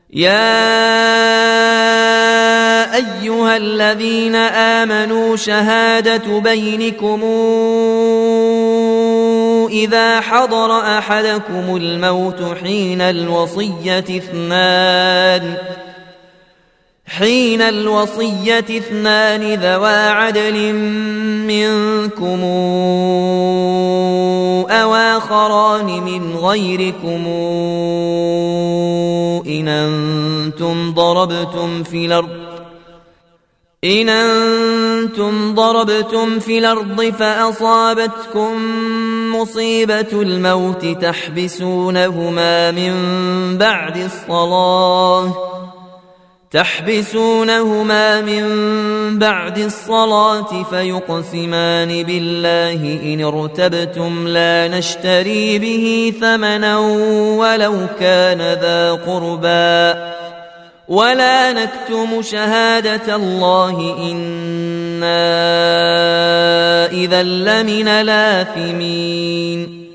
يا أيها الذين آمنوا شهادة بينكم إذا حضر أحدكم الموت حين الوصية اثنان ذوى عدل منكم أو آخران من غيركم إن أنتم ضربتم في الأرض فأصابتكم مصيبة الموت تحبسونهما من بعد الصلاة فيقسمان بالله إن ارتبتم لا نشتري به ثمنا ولو كان ذا قربى ولا نكتم شهادة الله إنا إذا لمن الآثمين.